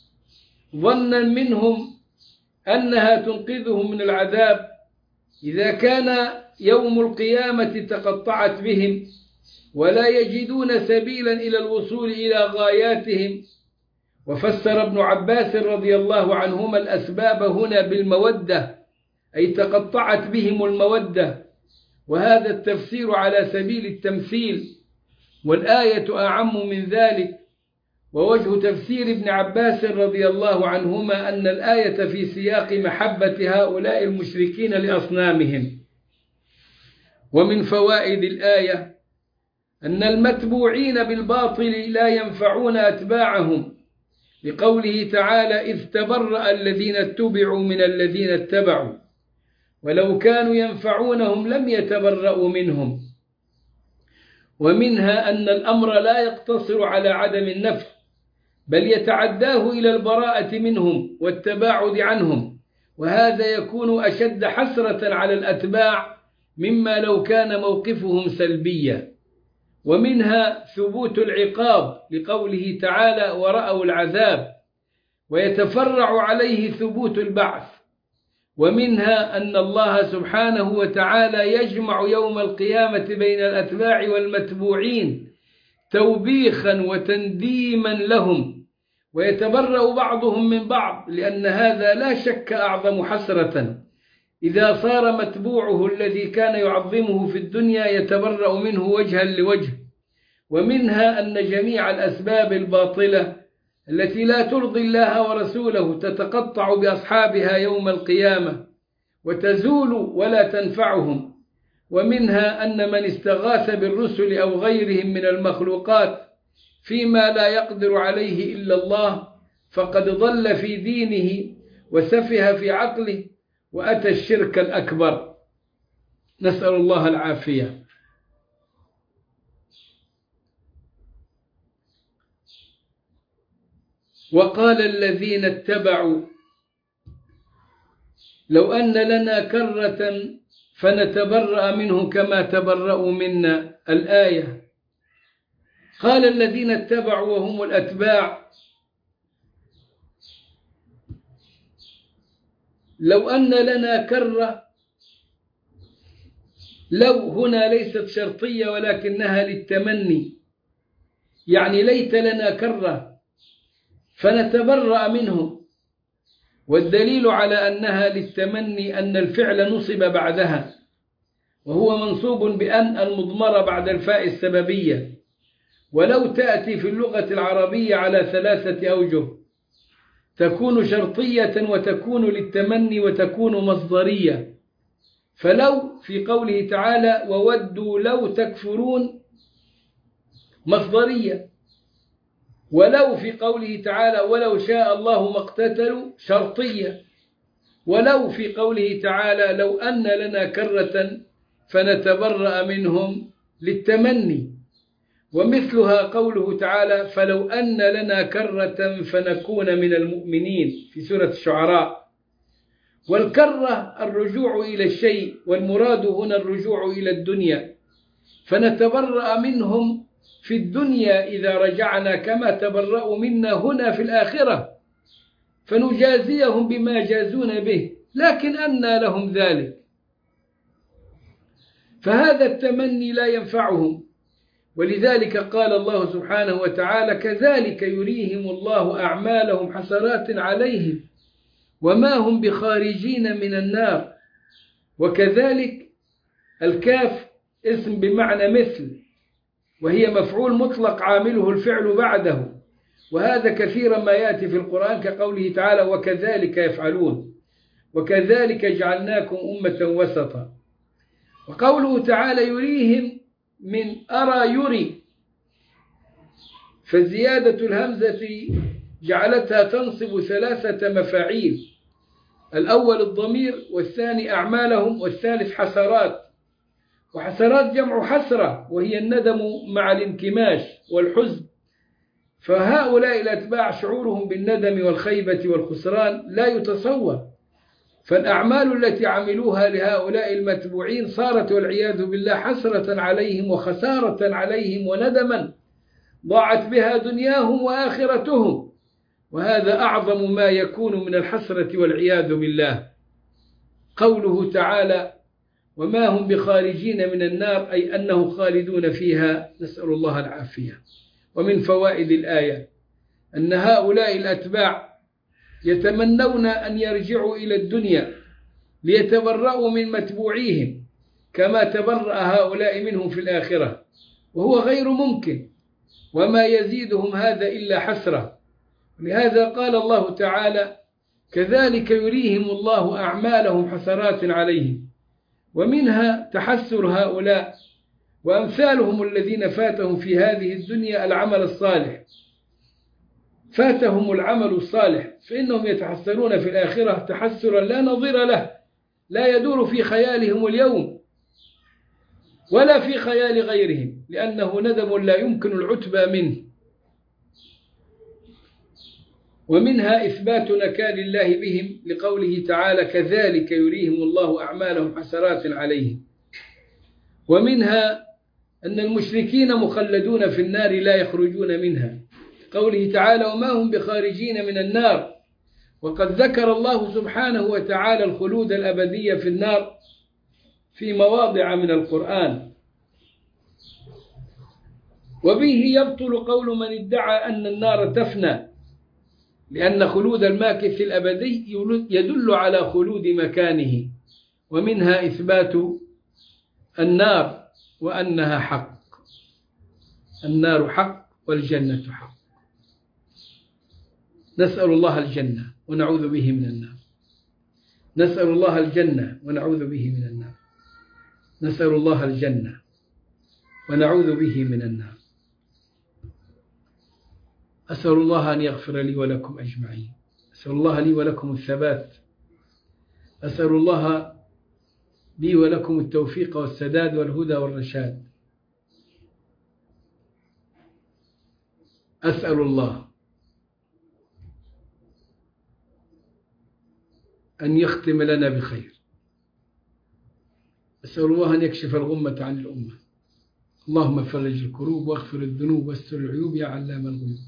ظنا منهم أنها تنقذهم من العذاب إذا كان يوم القيامة تقطعت بهم ولا يجدون سبيلا إلى الوصول إلى غاياتهم. وفسر ابن عباس رضي الله عنهما الأسباب هنا بالمودة، أي تقطعت بهم المودة، وهذا التفسير على سبيل التمثيل، والآية أعم من ذلك. ووجه تفسير ابن عباس رضي الله عنهما أن الآية في سياق محبة هؤلاء المشركين لأصنامهم. ومن فوائد الآية أن المتبوعين بالباطل لا ينفعون أتباعهم، لقوله تعالى: إذ تبرأ الذين اتبعوا من الذين اتبعوا ولو كانوا ينفعونهم لم يتبرأوا منهم. ومنها أن الأمر لا يقتصر على عدم النفع، بل يتعداه إلى البراءة منهم والتباعد عنهم، وهذا يكون أشد حسرة على الأتباع مما لو كان موقفهم سلبيا. ومنها ثبوت العقاب، لقوله تعالى: ورأوا العذاب، ويتفرع عليه ثبوت البعث. ومنها أن الله سبحانه وتعالى يجمع يوم القيامة بين الأتباع والمتبوعين توبيخا وتنديما لهم، ويتبرأ بعضهم من بعض، لأن هذا لا شك أعظم حسرة إذا صار متبوعه الذي كان يعظمه في الدنيا يتبرأ منه وجها لوجه. ومنها أن جميع الأسباب الباطلة التي لا ترضي الله ورسوله تتقطع بأصحابها يوم القيامة وتزول ولا تنفعهم. ومنها أن من استغاث بالرسل أو غيرهم من المخلوقات فيما لا يقدر عليه إلا الله فقد ضل في دينه وسفه في عقله وأتى الشرك الأكبر، نسأل الله العافية. وقال الذين اتبعوا: لو أن لنا كرة فنتبرأ منه كما تبرأوا منا. الآية. قال الذين اتبعوا وهم الأتباع: لو أن لنا كرة. لو هنا ليست شرطية ولكنها للتمني، يعني ليت لنا كرة فنتبرأ منهم. والدليل على أنها للتمني أن الفعل نصب بعدها، وهو منصوب بأن المضمرة بعد الفاء السببية. ولو تأتي في اللغة العربية على 3 أوجه: تكون شرطية، وتكون للتمني، وتكون مصدرية. فلو في قوله تعالى: وودوا لو تكفرون، مصدرية. ولو في قوله تعالى: ولو شاء الله ما اقتتلوا، شرطية. ولو في قوله تعالى: لو أن لنا كرة فنتبرأ منهم، للتمني. ومثلها قوله تعالى: فلو أن لنا كرة فنكون من المؤمنين، في سورة الشعراء. والكرة الرجوع إلى الشيء، والمراد هنا الرجوع إلى الدنيا، فنتبرأ منهم في الدنيا إذا رجعنا كما تبرأوا منا هنا في الآخرة، فنجازيهم بما جازون به، لكن أنى لهم ذلك؟ فهذا التمني لا ينفعهم. ولذلك قال الله سبحانه وتعالى: كذلك يريهم الله أعمالهم حسرات عليهم وما هم بخارجين من النار. وكذلك الكاف اسم بمعنى مثل، وهي مفعول مطلق عامله الفعل بعده، وهذا كثيرا ما يأتي في القرآن كقوله تعالى: وكذلك يفعلون، وكذلك جعلناكم أمة وسطا. وقوله تعالى: يريهم من أرى يري، فزيادة الهمزة جعلتها تنصب 3 مفاعيل: الأول الضمير، والثاني أعمالهم، والثالث حسرات. وحسرات جمع حسرة، وهي الندم مع الانكماش والحزن. فهؤلاء الأتباع شعورهم بالندم والخيبة والخسران لا يتصور. فالأعمال التي عملوها لهؤلاء المتبوعين صارت والعياذ بالله حسرة عليهم وخسارة عليهم وندما، ضاعت بها دنياهم وآخرتهم، وهذا أعظم ما يكون من الحسرة والعياذ بالله. قوله تعالى: وما هم بخارجين من النار، أي أنهم خالدون فيها، نسأل الله العافية. ومن فوائد الآية أن هؤلاء الأتباع يتمنون أن يرجعوا إلى الدنيا ليتبرأوا من متبوعيهم كما تبرأ هؤلاء منهم في الآخرة، وهو غير ممكن، وما يزيدهم هذا إلا حسرة. لهذا قال الله تعالى: كذلك يريهم الله أعمالهم حسرات عليهم. ومنها تحسر هؤلاء وأمثالهم الذين فاتهم في هذه الدنيا العمل الصالح، فاتهم العمل الصالح فإنهم يتحسرون في الآخرة تحسرا لا نظير له، لا يدور في خيالهم اليوم ولا في خيال غيرهم، لأنه ندم لا يمكن العتبى منه. ومنها إثبات نكال الله بهم لقوله تعالى: كذلك يريهم الله أعمالهم حسرات عليهم. ومنها أن المشركين مخلدون في النار لا يخرجون منها، قوله تعالى: وما هم بخارجين من النار. وقد ذكر الله سبحانه وتعالى الخلود الأبدي في النار في مواضع من القرآن. وبه يبطل قول من ادعى أن النار تفنى، لأن خلود الماكث الأبدي يدل على خلود مكانه. ومنها إثبات النار وأنها حق، النار حق والجنة حق. نسأل الله الجنة ونعوذ به من النار، نسأل الله الجنة ونعوذ به من النار، نسأل الله الجنة ونعوذ به من النار. أسأل الله أن يغفر لي ولكم أجمعين، أسأل الله لي ولكم الثبات، أسأل الله لي ولكم التوفيق والسداد والهدى والرشاد. أسأل الله أن يختم لنا بخير، أسأل الله أن يكشف الغمة عن الأمة. اللهم فرج الكروب واغفر الذنوب واستر العيوب يا علام الغيوب.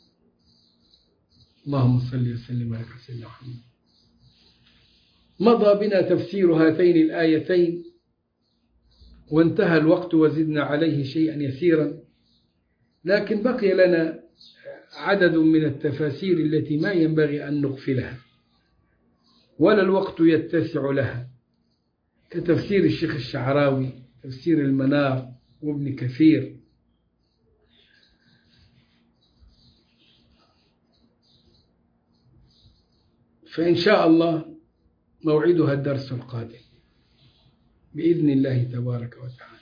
اللهم صل وسلم على سيدنا محمد. مضى بنا تفسير هاتين الآيتين وانتهى الوقت وزدنا عليه شيئا يسيرا، لكن بقي لنا عدد من التفاسير التي ما ينبغي أن نغفلها ولا الوقت يتسع لها، كتفسير الشيخ الشعراوي، تفسير المنار وابن كثير. فإن شاء الله موعدها الدرس القادم بإذن الله تبارك وتعالى،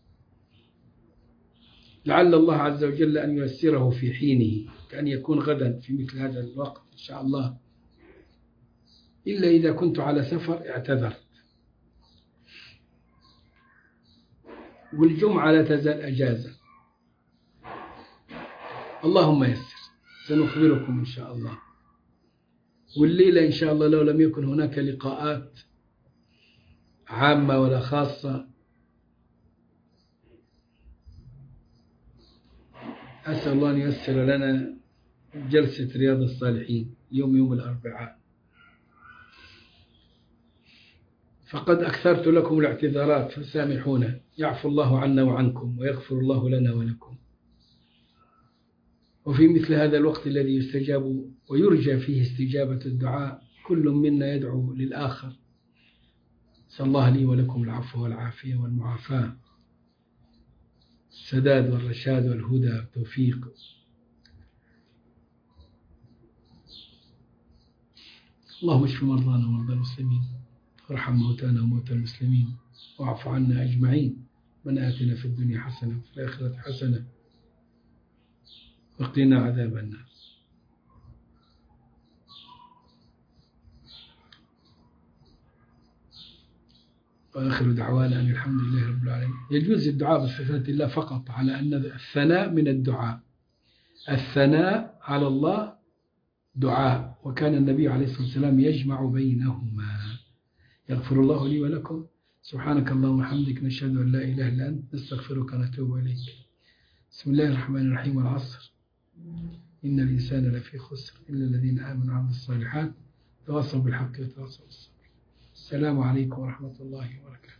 لعل الله عز وجل أن ييسره في حينه، كأن يكون غدا في مثل هذا الوقت إن شاء الله، إلا إذا كنت على سفر اعتذرت. والجمعة لا تزال أجازة. اللهم يسر، سنخبركم إن شاء الله. والليلة إن شاء الله لو لم يكن هناك لقاءات عامة ولا خاصة، أسأل الله أن ييسر لنا جلسة رياض الصالحين يوم الأربعاء. فقد أكثرت لكم الاعتذارات فسامحونا، يعفو الله عنا وعنكم ويغفر الله لنا ولكم. وفي مثل هذا الوقت الذي يستجاب ويرجى فيه استجابة الدعاء، كل منا يدعو للآخر. صلى الله لي ولكم العفو والعافية والمعافاة، السداد والرشاد والهدى والتوفيق. اللهم اشف مرضانا ومرضى المسلمين، وارحم موتانا وموتى المسلمين، واعف عنا أجمعين. من آتنا في الدنيا حسنة وفي الآخرة حسنة وقنا عذاب النار. وآخر دعوانا أن الحمد لله رب العالمين. يجوز الدعاء بصفات الله فقط، على أن الثناء من الدعاء، الثناء على الله دعاء، وكان النبي عليه الصلاة والسلام يجمع بينهما. يغفر الله لي ولكم، سبحانك اللهم وبحمدك، نشهد أن لا إله إلا أنت، نستغفرك ونتوب إليك. بسم الله الرحمن الرحيم. والعصر إن الإنسان لفي خسر إلا الذين آمنوا وعملوا الصالحات تواصوا بالحق وتواصوا بالصبر. السلام عليكم ورحمة الله وبركاته.